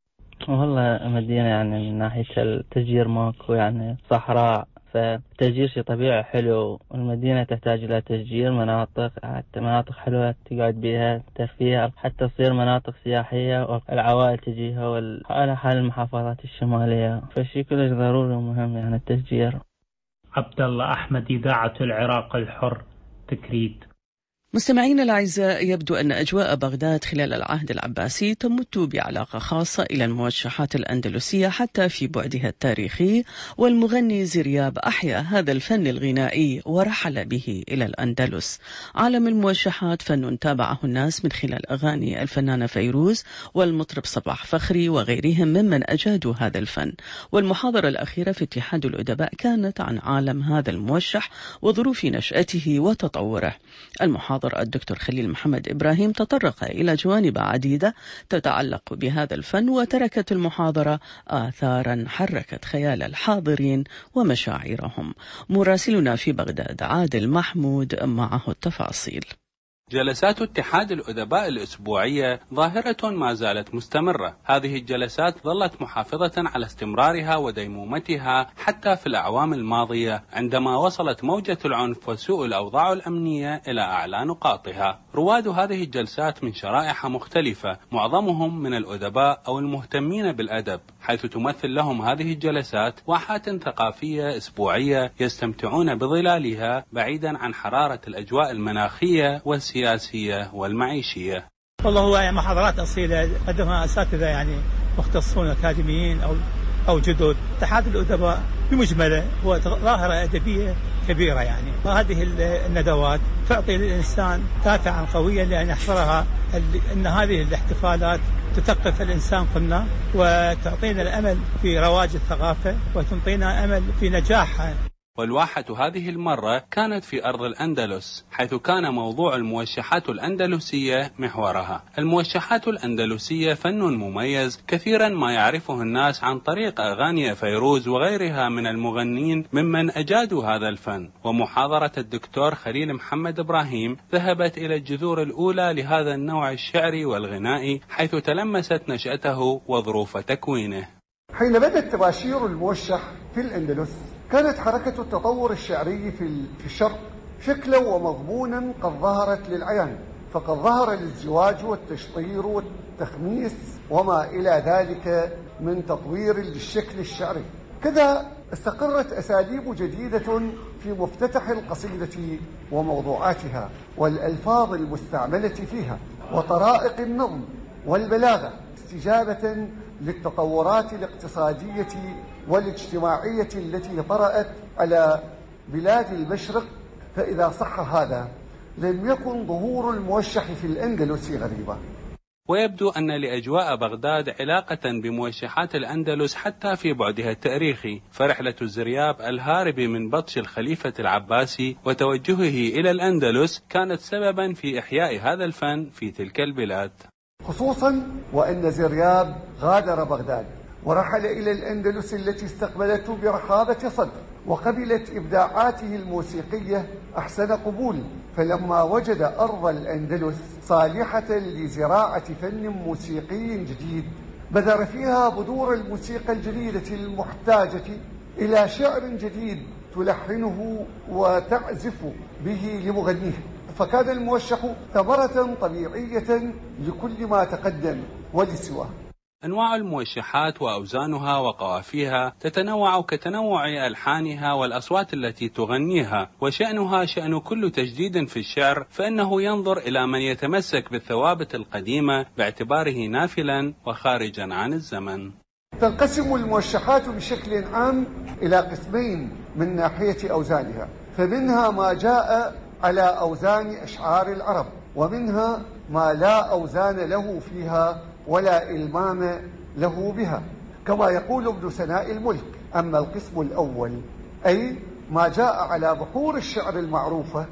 والله مدينة من ناحية التشجير ماكو صحراء، فالتشجير شيء طبيعي حلو، والمدينة تحتاج إلى تشجير مناطق، حتى مناطق حلوة تقعد بها ترفيه، حتى تصير مناطق سياحية والعوائل تجيها، على حال المحافظات الشمالية، فالشيء كلش ضروري ومهم التشجير. عبد الله أحمد، إذاعة العراق الحر، تكريت. مستمعينا الأعزاء، يبدو أن أجواء بغداد خلال العهد العباسي تمت بعلاقة خاصة إلى الموشحات الأندلسية حتى في بعدها التاريخي، والمغني زرياب أحيا هذا الفن الغنائي ورحل به إلى الأندلس. عالم الموشحات فن تابعه الناس من خلال أغاني الفنانة فيروز والمطرب صباح فخري وغيرهم ممن أجادوا هذا الفن. والمحاضرة الأخيرة في اتحاد الأدباء كانت عن عالم هذا الموشح وظروف نشأته وتطوره. المحاضرة الدكتور خليل محمد إبراهيم تطرق إلى جوانب عديدة تتعلق بهذا الفن، وتركت المحاضرة آثارا حركت خيال الحاضرين ومشاعرهم. مراسلنا في بغداد عادل محمود معه التفاصيل. جلسات اتحاد الأدباء الأسبوعية ظاهرة ما زالت مستمرة. هذه الجلسات ظلت محافظة على استمرارها وديمومتها حتى في الأعوام الماضية، عندما وصلت موجة العنف وسوء الأوضاع الأمنية إلى أعلى نقاطها. رواد هذه الجلسات من شرائح مختلفة، معظمهم من الأدباء أو المهتمين بالأدب، حيث تمثل لهم هذه الجلسات واحات ثقافية أسبوعية يستمتعون بظلالها بعيدا عن حرارة الأجواء المناخية والسياسية والمعيشية. والله هو محاضرات أصيلة قدمها أساتذة يعني مختصون أكاديميين أو جدد. اتحاد الأدباء بمجمله هو ظاهرة أدبية كبيرة يعني، وهذه الندوات تعطي للإنسان دافعا قويا لأن يحضرها، أن هذه الاحتفالات تثقف الإنسان قلنا، وتعطينا الأمل في رواج الثقافة وتعطينا أمل في نجاحها. والواحة هذه المرة كانت في أرض الأندلس، حيث كان موضوع الموشحات الأندلسية محورها. الموشحات الأندلسية فن مميز كثيرا ما يعرفه الناس عن طريق أغاني فيروز وغيرها من المغنين ممن أجادوا هذا الفن. ومحاضرة الدكتور خليل محمد إبراهيم ذهبت إلى الجذور الأولى لهذا النوع الشعري والغنائي، حيث تلمست نشأته وظروف تكوينه. حين بدأت تباشير الموشح في الأندلس، كانت حركة التطور الشعري في الشرق شكلا ومضمونا قد ظهرت للعيان، فقد ظهر الازدواج والتشطير والتخميس وما إلى ذلك من تطوير للشكل الشعري. كذا استقرت أساليب جديدة في مفتتح القصيدة وموضوعاتها والألفاظ المستعملة فيها وطرائق النظم والبلاغة، استجابة للتطورات الاقتصادية والاجتماعية التي طرأت على بلاد المشرق. فإذا صح هذا لم يكن ظهور الموشح في الأندلس غريبا. ويبدو أن لأجواء بغداد علاقة بموشحات الأندلس حتى في بعدها التاريخي، فرحلة الزرياب الهارب من بطش الخليفة العباسي وتوجهه إلى الأندلس كانت سببا في إحياء هذا الفن في تلك البلاد، خصوصا وأن زرياب غادر بغداد ورحل إلى الأندلس التي استقبلته برحابة صدر وقبلت إبداعاته الموسيقية أحسن قبول. فلما وجد أرض الأندلس صالحة لزراعة فن موسيقي جديد، بذر فيها بذور الموسيقى الجديدة المحتاجة إلى شعر جديد تلحنه وتعزف به لمغنيه. فكان الموشح ثمرة طبيعية لكل ما تقدم ولسواه. أنواع الموشحات وأوزانها وقوافيها تتنوع كتنوع ألحانها والأصوات التي تغنيها، وشأنها شأن كل تجديد في الشعر، فإنه ينظر إلى من يتمسك بالثوابت القديمة باعتباره نافلا وخارجا عن الزمن. تنقسم الموشحات بشكل عام إلى قسمين من ناحية أوزانها، فمنها ما جاء على أوزان أشعار العرب، ومنها ما لا أوزان له فيها ولا إلمام له بها، كما يقول ابن سناء الملك. أما القسم الأول أي ما جاء على بحور الشعر المعروفة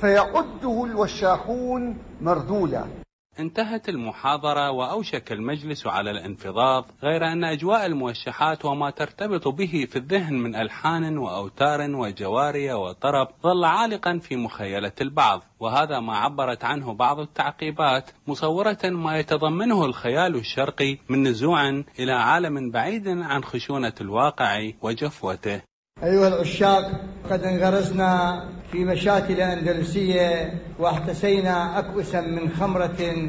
فيعده الوشاحون مردولا. انتهت المحاضرة وأوشك المجلس على الانفضاض، غير أن أجواء الموشحات وما ترتبط به في الذهن من ألحان وأوتار وجواري وطرب ظل عالقا في مخيلة البعض، وهذا ما عبرت عنه بعض التعقيبات مصورة ما يتضمنه الخيال الشرقي من نزوع إلى عالم بعيد عن خشونة الواقع وجفوته. أيها العشاق، قد انغرسنا في مشاتل أندلسية واحتسينا أكؤسا من خمرة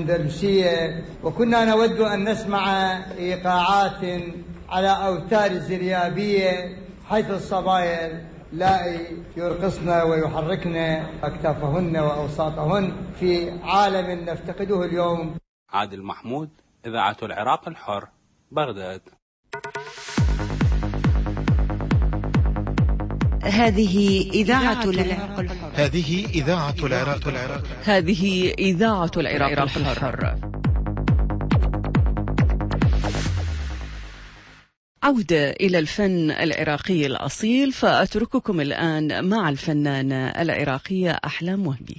أندلسية، وكنا نود أن نسمع إيقاعات على أوتار زريابية، حيث الصباير لاقي يرقصنا ويحركنا أكتافهن وأوساطهن في عالم نفتقده اليوم. عادل محمود، إذاعة العراق الحر، بغداد. هذه إذاعة العراق الحر. هذه إذاعة العراق الحر. هذه إذاعة العراق الحر. عودة إلى الفن العراقي الأصيل، فأترككم الآن مع الفنانة العراقية أحلام وهبي.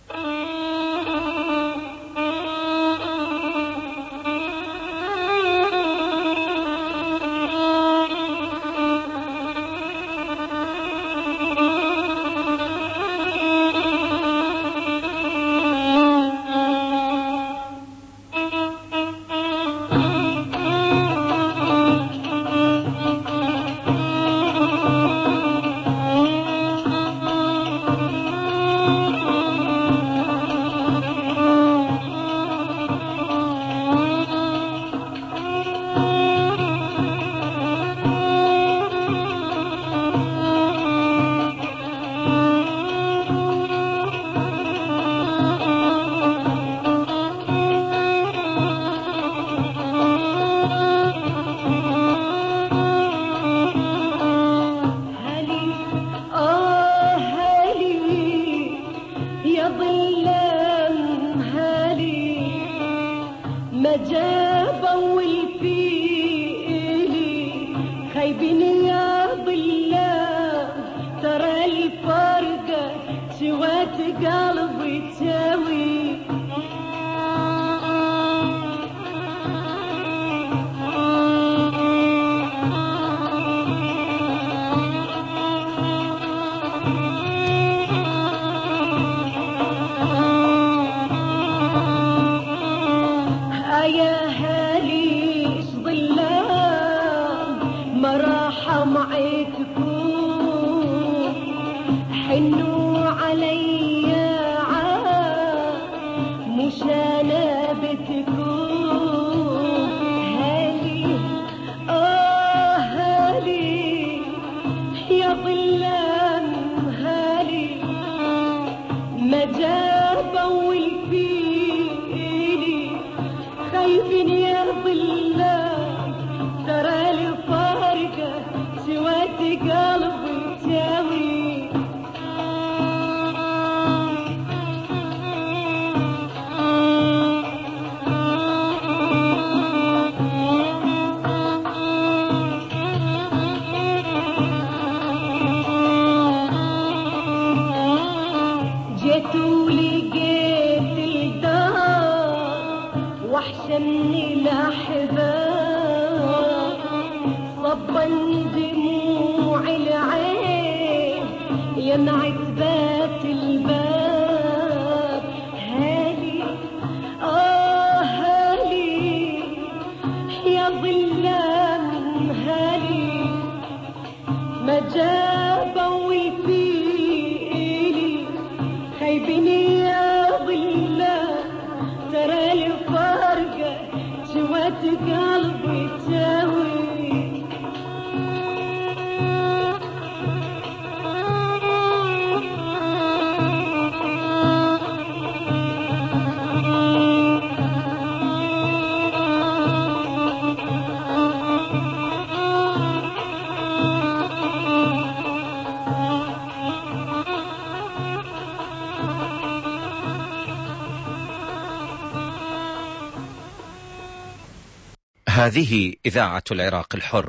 هذه إذاعة العراق الحر.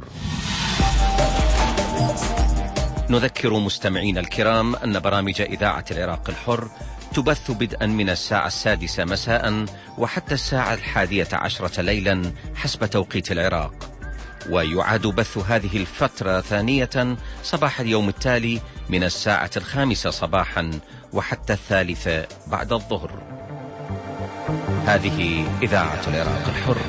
نذكر مستمعين الكرام أن برامج إذاعة العراق الحر تبث بدءا من الساعة 6 مساء وحتى الساعة 11 ليلا حسب توقيت العراق، ويعاد بث هذه الفترة ثانية صباح اليوم التالي من الساعة 5 صباحا وحتى 3 بعد الظهر. هذه إذاعة العراق الحر.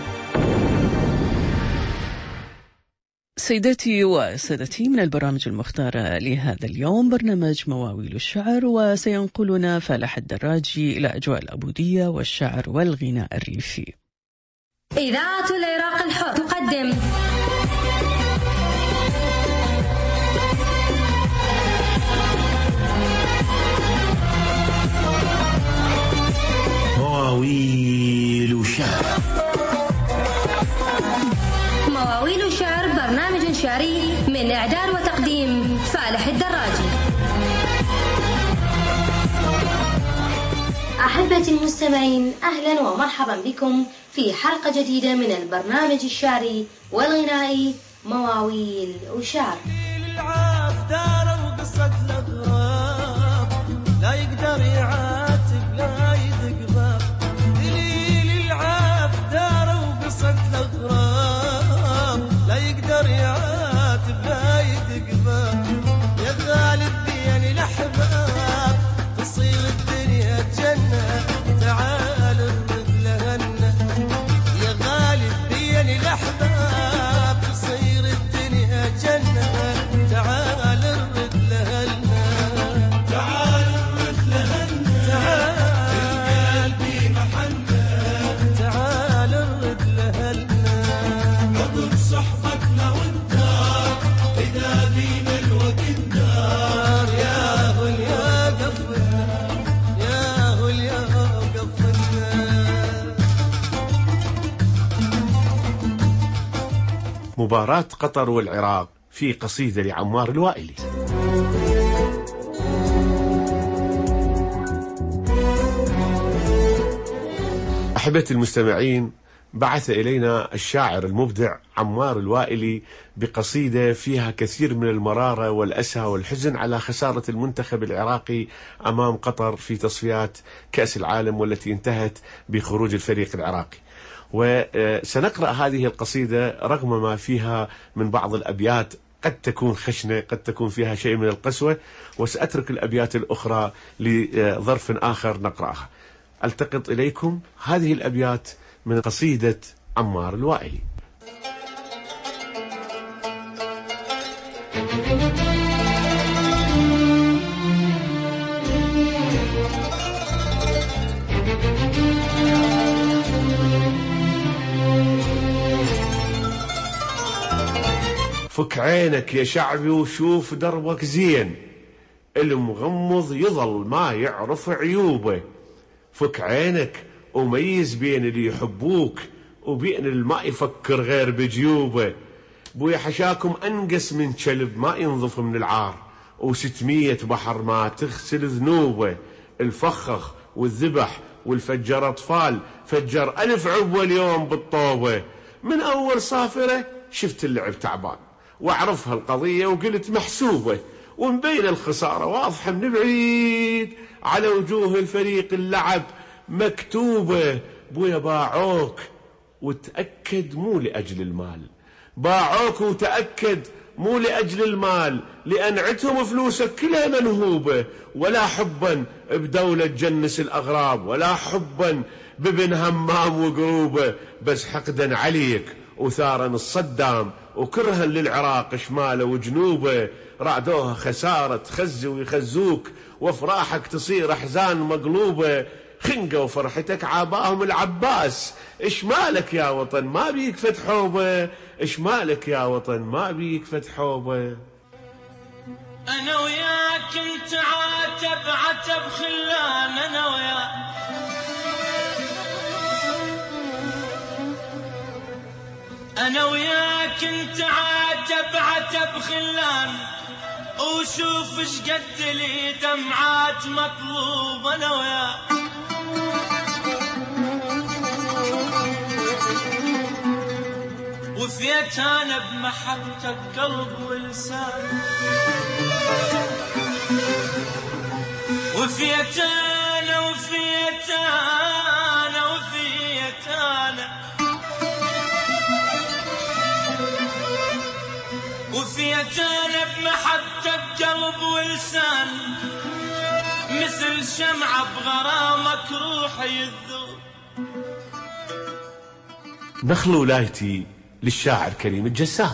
سيداتي وسادتي، من البرامج المختارة لهذا اليوم برنامج مواويل الشعر، وسينقلنا فالح الدراجي إلى أجواء العبودية والشعر والغناء الريفي. إذاعة العراق الحر تقدم مواويل شعر، برنامج شعري من إعداد وتقديم فالح الدراجي. أحبتي المستمعين، أهلا ومرحبا بكم في حلقة جديدة من البرنامج الشعري والغنائي مواويل وشعر. لا يقدر يعاتب لا يذق باب، دليل العاب داره وقصة الأغراب، لا يقدر يعاتب لا يذق باب، يا غالب بين الأحباب تصير الدنيا جنة، تعال ارد لهنا، يا غالب بين الأحباب تصير الدنيا جنة، تعال ارد لهنا. مباراة قطر والعراق في قصيدة لعمار الوائلي. أحبتي المستمعين، بعث إلينا الشاعر المبدع عمار الوائلي بقصيدة فيها كثير من المرارة والأسى والحزن على خسارة المنتخب العراقي أمام قطر في تصفيات كأس العالم، والتي انتهت بخروج الفريق العراقي. وسنقرأ هذه القصيدة رغم ما فيها من بعض الأبيات قد تكون خشنة، قد تكون فيها شيء من القسوة، وسأترك الأبيات الأخرى لظرف آخر نقرأها. ألتقط إليكم هذه الأبيات من قصيدة عمار الوائلي. فك عينك يا شعبي وشوف دربك زين، المغمض يظل ما يعرف عيوبه، فك عينك وميز بين اللي يحبوك وبين اللي ما يفكر غير بجيوبه، بويا حشاكم أنقص من كلب ما ينظف من العار، و600 بحر ما تغسل ذنوبه، الفخخ والذبح والفجر أطفال فجر 1000 عبوة اليوم بالطوبة، من أول صافرة شفت اللعب تعبان واعرفها القضية وقلت محسوبة، ومبين الخسارة واضحة من بعيد على وجوه الفريق اللعب مكتوبة، بويا باعوك وتأكد مو لأجل المال، باعوك وتأكد مو لأجل المال، لأن عتهم فلوسك كلها منهوبة، ولا حبا بدولة جنس الأغراب، ولا حبا بابن همام وقروبه، بس حقدا عليك وثارا الصدام، وكرها للعراق شماله وجنوبه، رعدوها خسارة تخزي ويخزوك، وافراحك تصير احزان مقلوبة، خنقة وفرحتك عاباهم العباس، اش مالك يا وطن ما بيك فتحوبة، اش مالك يا وطن ما بيك فتحوبة. انا وياك انت عتب خلان، انا وياك أنا وياك انت عتب خلان، وشوف اش قد لي دمعات مطلوب، أنا وياك وفيت أنا بمحبتك قلب ولسان، وفيت أنا وفيت أنا وفيت أنا وفيت أنا بمحبتك قلب ولسان، مثل شمعة بغرامك روحي الذوب. نخل ولايتي للشاعر كريم الجسار.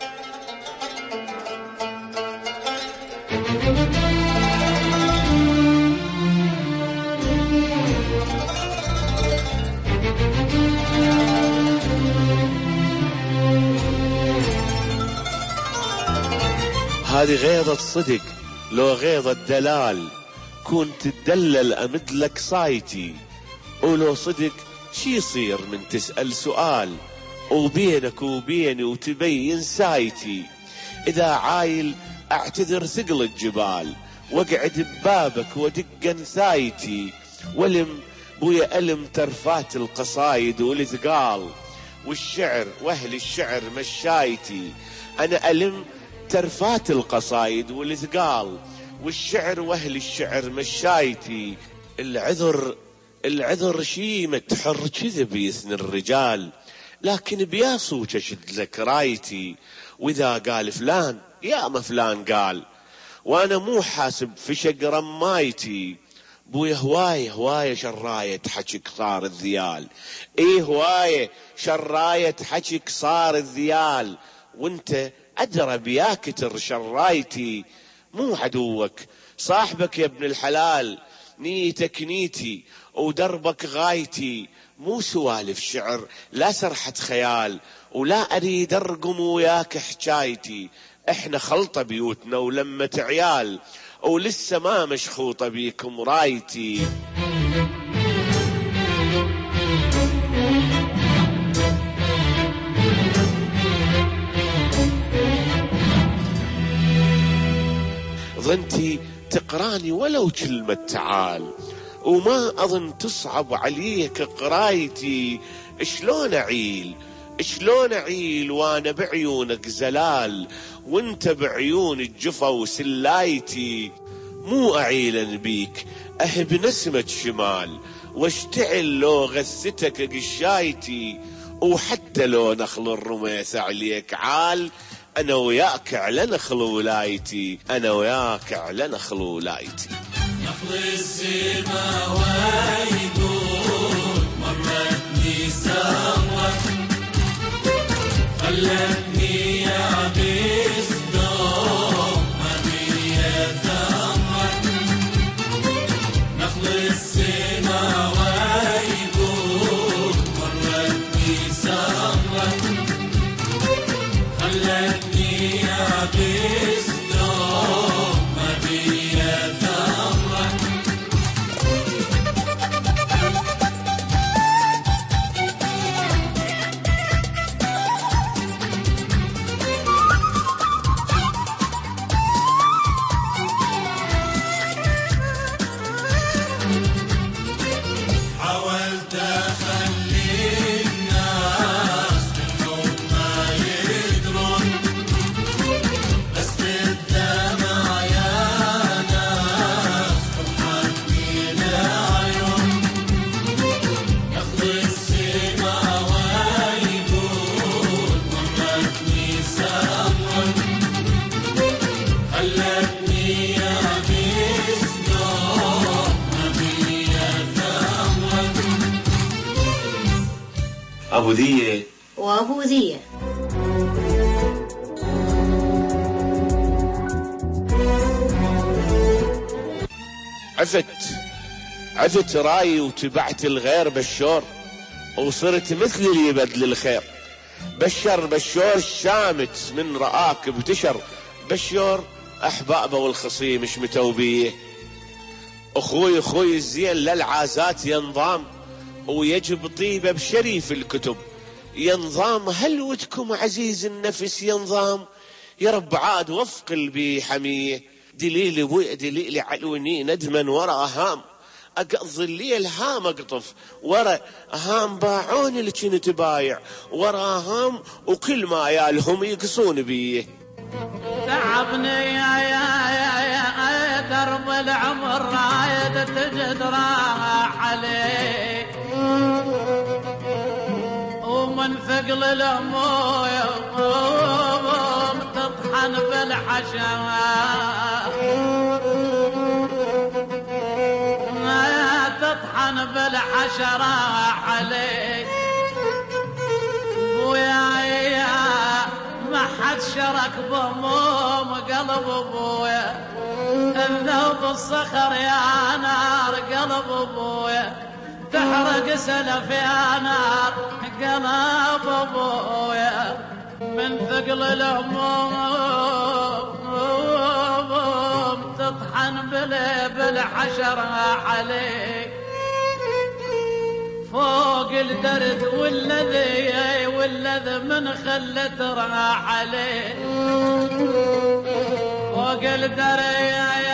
هذه غيضة صدق لو غيضة دلال، كنت تدلل أمد لك صايتي، ولو صدق شي يصير من تسأل سؤال وبينك وبيني وتبين سايتي؟ إذا عايل أعتذر ثقل الجبال واقعد ببابك ودق نثايتي، ولم بويا ألم ترفات القصايد والثقال والشعر واهل الشعر مشايتي. أنا ألم ترفات القصايد والثقال والشعر واهل الشعر مشايتي. العذر شي متحر كذب يثني الرجال، لكن بياسوك اشد لك رايتي. واذا قال فلان يا ما فلان قال، وانا مو حاسب في شق رمايتي. بويا هواية شراية حكيك صار الذيال، ايه هواية شراية حكيك صار الذيال، وانت ادرى بياكتر شرايتي. مو عدوك صاحبك يا ابن الحلال، نيتك نيتي ودربك غايتي. مو سوالف شعر لا سرحة خيال، ولا أريد أرقم وياك حكايتي. احنا خلطة بيوتنا ولمة عيال، ولسه ما مشخوطة بيكم رايتي. ظنتي تقراني ولو كلمة تعال، وما أظن تصعب عليك قرايتي. شلون أعيل وانا بعيونك زلال، وانت بعيون الجفا وسلايتي. مو أعيلا بيك أهب نسمة شمال، واشتعل لو غثتك قشايتي. وحتى لو نخل الرميث عليك عال، أنا وياك على نخل ولايتي، أنا وياك على نخل ولايتي. نخل السما ويقول مرتني سمرة، خلتني يا بصدوم ما بيا ثمرة. نخل السما ويقول مرتني سمرة، خلتني يا بصدوم ما بيا ثمرة. حاولت أخلي الناس منهم ما يدرون، بس بالدمع يا ناس حطتني العيون. نخل السما ويقول مرتني سمرة، خلتني يا بصدوم ما بيا ثمرة. أبو ذية وأبو ذية. عفت رايي وتبعت الغير بشور، وصرت مثل اللي يبدل الخير. بشور الشامت من رآك بتشر، بشور أحبابه والخصيم مش متوبيه. أخوي الزين للعازات ينظام، ويجب طيبة بشريف الكتب. ينظام هل ودكم عزيز النفس ينظام؟ يا رب عاد وفق البي حميه. دليلي بوي دليلي علوني ندما ورا هام، أقضي الليل هام أقطف ورا هام. باعوني اللي كنت بايع ورا هام، وكل ما يالهم يقصون بيه. تعبني يا درب العمر رايد تجد راح عليك، ومن ثقل الهموم تطحن بالحشوات، تطحن بالحشرة عليك. ويا ما حد شرك بهموم قلب ابويا، الذوب الصخر يا نار قلب ابويا، تحرق سلف يا نار قلب ابويا. من ثقل الهموم تطحن بالحشرة عليك. فوق الدرد والذي من خلت راح عليه فوق الدرد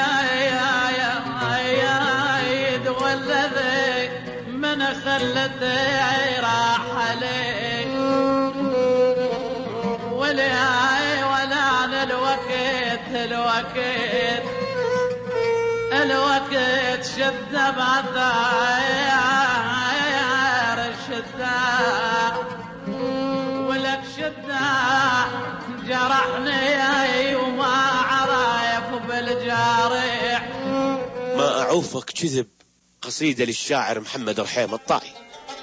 والذي من خلت راح عليه ولا الوقت شد بعثار الشدة ولك شدة جرحني وما عرايف بالجارح. ما أعوفك كذب، قصيدة للشاعر محمد رحيم الطائي.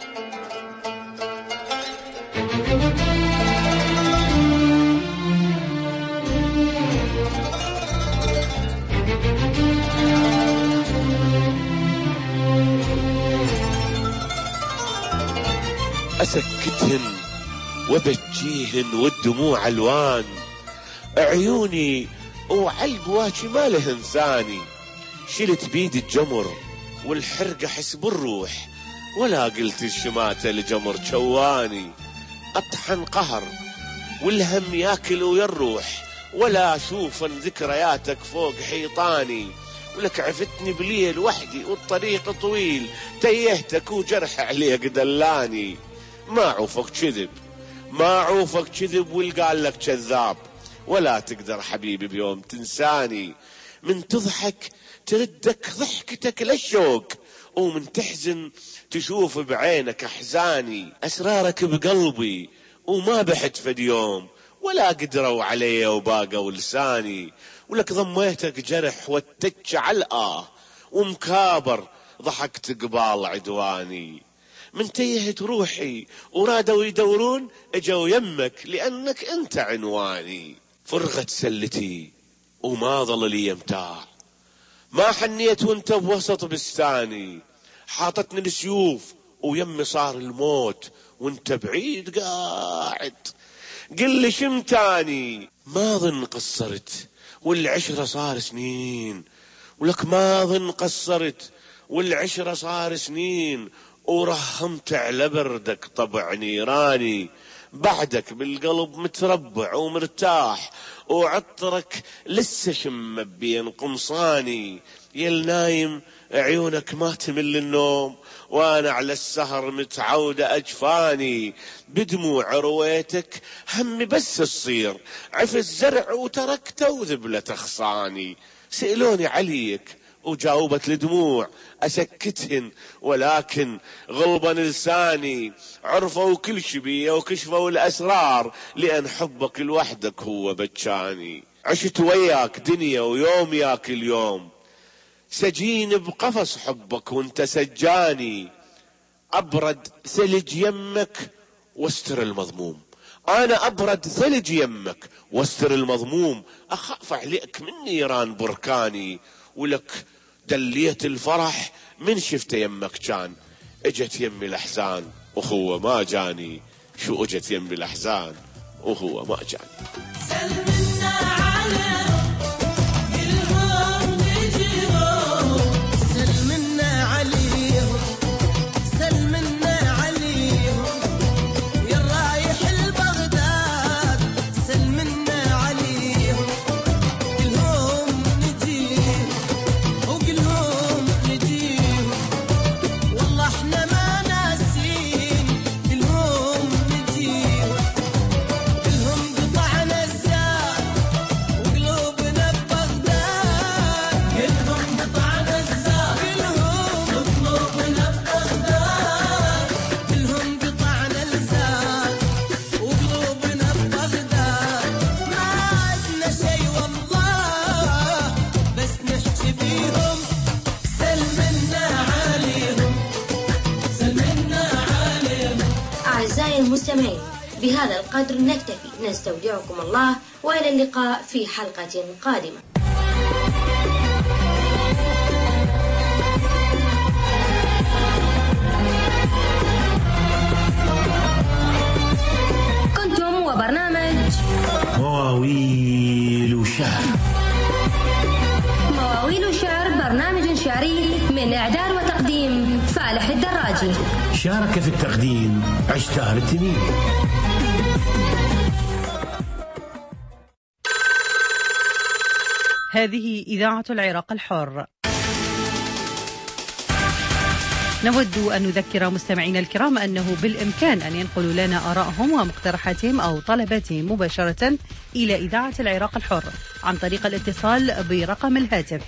أسكتهن وبجيهن والدموع ألوان، عيوني وعالقواجي ما لهن ثاني، شلت بيد الجمر والحرقة حسب الروح، ولا قلت الشماتة الجمر جواني، أطحن قهر والهم ياكل ويروح، ولا أشوف ذكرياتك فوق حيطاني، ولك عفتني بليل وحدي والطريق طويل، تيهتك وجرح عليك دلاني. ما عوفك كذب، ما عوفك كذب والقال لك كذاب، ولا تقدر حبيبي بيوم تنساني، من تضحك تردك ضحكتك للشوق، ومن تحزن تشوف بعينك أحزاني، أسرارك بقلبي وما بحت فد يوم، ولا قدروا علي وباقوا لساني، ولك ضميتك جرح واتك علقاه، ومكابر ضحكت قبال عدواني، من تيهت روحي ورادوا يدورون اجوا يمك لأنك انت عنواني، فرغت سلتي وما ظل لي يمتاع، ما حنيت وانت بوسط بستاني، حاطتني السيوف ويمي صار الموت وانت بعيد قاعد، قل لي شمتاني. ما ظن قصرت والعشرة صار سنين، ولك ما ظن قصرت والعشرة صار سنين، ورهمت على بردك طبع نيراني، بعدك بالقلب متربع ومرتاح، وعطرك لسه شم بين قمصاني، يل نايم عيونك ما تمل النوم، وانا على السهر متعودة اجفاني، بدموع رويتك همي بس تصير عف الزرع وتركته وذبلة اخصاني، سألوني عليك وجاوبت الدموع أسكتهن، ولكن غلبا لساني، عرفوا كل شبيه وكشفوا الأسرار، لأن حبك لوحدك هو بتشاني، عشت وياك دنيا ويوم ياك اليوم، سجين بقفص حبك وانت سجاني، أبرد ثلج يمك واستر المضموم، أنا أبرد ثلج يمك واستر المضموم، أخاف عليك من نيران بركاني، ولك دليت الفرح من شفت يمك كان، اجت يمي الأحزان وهو ما جاني، شو اجت يمي الأحزان وهو ما جاني. سلمنا عليهم كلهم نجيهم، سلمنا عليهم سلمنا عليهم، يا رايح البغداد سلمنا عليهم، كلهم نجيهم وكلهم نجيهم، والله احنا ما ناسين، كلهم نجيهم، كلهم قطعنا الزاد وقلوبنا ببغداد، كلهم قطعنا الزاد وقلوبنا ببغداد، كلهم قطعنا الزاد وقلوبنا ببغداد، ما عدنا شي والله بس نحكي بيهم، سلمنا عليهم سلمنا عليهم. أعزائي المستمعين، بهذا القدر نكتفي، نستودعكم الله وإلى اللقاء في حلقة قادمة. كنتم وبرنامج مواويل وشعر. مواويل وشعر، برنامج شعري الشعري من إعداد وتقديم فالح الدراجي. شارك في التقديم عشتار التنين. هذه إذاعة العراق الحر. نود أن نذكر مستمعينا الكرام أنه بالإمكان أن ينقلوا لنا آرائهم ومقترحاتهم أو طلباتهم مباشرة إلى إذاعة العراق الحر عن طريق الاتصال برقم الهاتف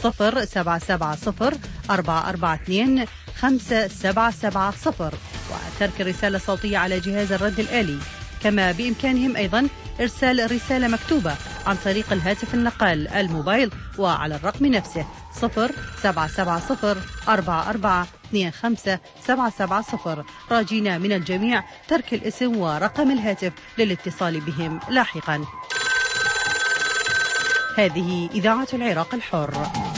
0770-442-570 وترك الرسالة الصوتية على جهاز الرد الآلي. كما بإمكانهم أيضا إرسال رسالة مكتوبة عن طريق الهاتف النقال الموبايل وعلى الرقم نفسه 0770-4425-770 راجين من الجميع ترك الاسم ورقم الهاتف للاتصال بهم لاحقا. هذه إذاعة العراق الحر.